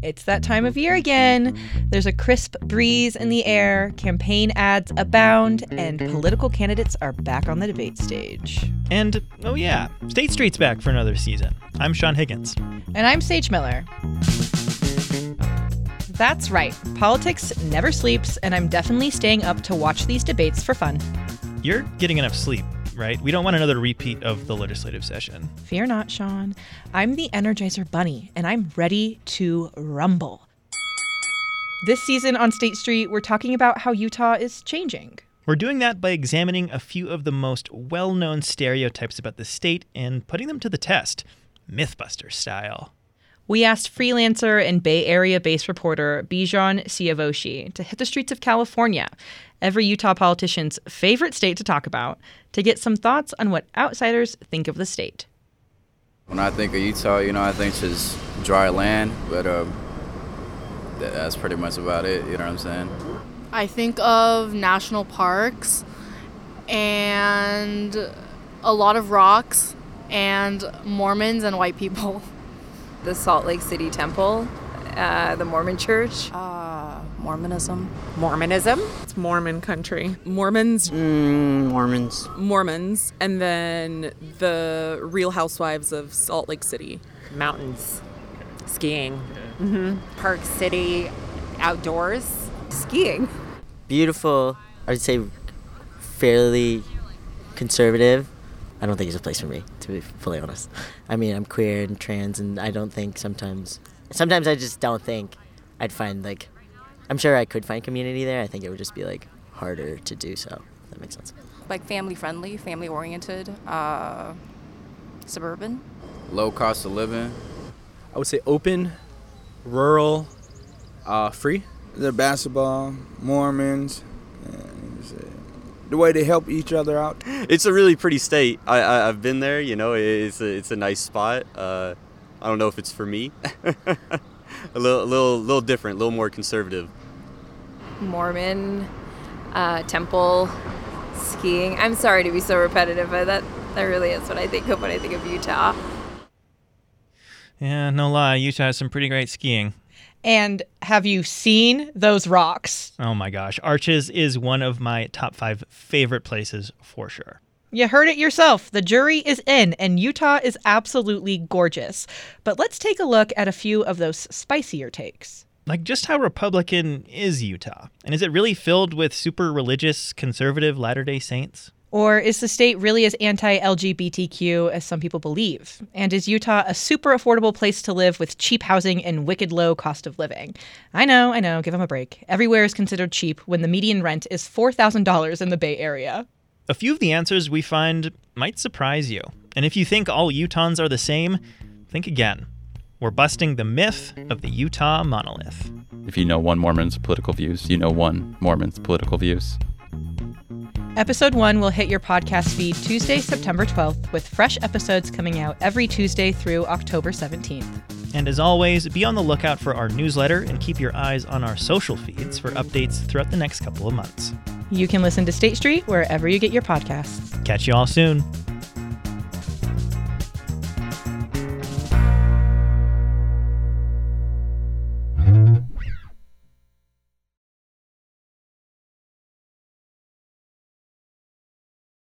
It's that time of year again. There's a crisp breeze in the air, campaign ads abound, and political candidates are back on the debate stage. And, oh yeah, State Street's back for another season. I'm Sean Higgins. And I'm Sage Miller. That's right. Politics never sleeps, and I'm definitely staying up to watch these debates for fun. You're getting enough sleep, right? We don't want another repeat of the legislative session. Fear not, Sean. I'm the Energizer Bunny, and I'm ready to rumble. This season on State Street, we're talking about how Utah is changing. We're doing that by examining a few of the most well-known stereotypes about the state and putting them to the test, Mythbuster style. We asked freelancer and Bay Area-based reporter Bijan Siavoshi to hit the streets of California, every Utah politician's favorite state to talk about, to get some thoughts on what outsiders think of the state. When I think of Utah, I think it's just dry land, but that's pretty much about it, you know what I'm saying? I think of national parks and a lot of rocks and Mormons and white people. The Salt Lake City Temple, the Mormon Church. Mormonism. Mormonism? It's Mormon country. Mormons. Mormons. Mormons. And then the Real Housewives of Salt Lake City. Mountains. Skiing. Mm-hmm. Park City. Outdoors. Skiing. Beautiful. I'd say fairly conservative. I don't think it's a place for me, to be fully honest. I mean, I'm queer and trans, and I don't think sometimes I just don't think I'd find, I'm sure I could find community there. I think it would just be, harder to do so, if that makes sense. Family-friendly, family-oriented, suburban. Low cost of living. I would say open, rural, free. The basketball, Mormons, the way they help each other out. It's a really pretty state. I've been there, it's a nice spot. I don't know if it's for me. a little different, a little more conservative. Mormon, temple, skiing. I'm sorry to be so repetitive, but that really is what I think of when I think of Utah. Yeah, no lie, Utah has some pretty great skiing. And have you seen those rocks? Oh my gosh, Arches is one of my top 5 favorite places for sure. You heard it yourself. The jury is in, and Utah is absolutely gorgeous. But let's take a look at a few of those spicier takes. Just how Republican is Utah? And is it really filled with super religious, conservative Latter-day Saints? Or is the state really as anti-LGBTQ as some people believe? And is Utah a super affordable place to live with cheap housing and wicked low cost of living? I know, give them a break. Everywhere is considered cheap when the median rent is $4,000 in the Bay Area. A few of the answers we find might surprise you. And if you think all Utahns are the same, think again. We're busting the myth of the Utah monolith. If you know one Mormon's political views, you know one Mormon's political views. Episode 1 will hit your podcast feed Tuesday, September 12th, with fresh episodes coming out every Tuesday through October 17th. And as always, be on the lookout for our newsletter and keep your eyes on our social feeds for updates throughout the next couple of months. You can listen to State Street wherever you get your podcasts. Catch you all soon.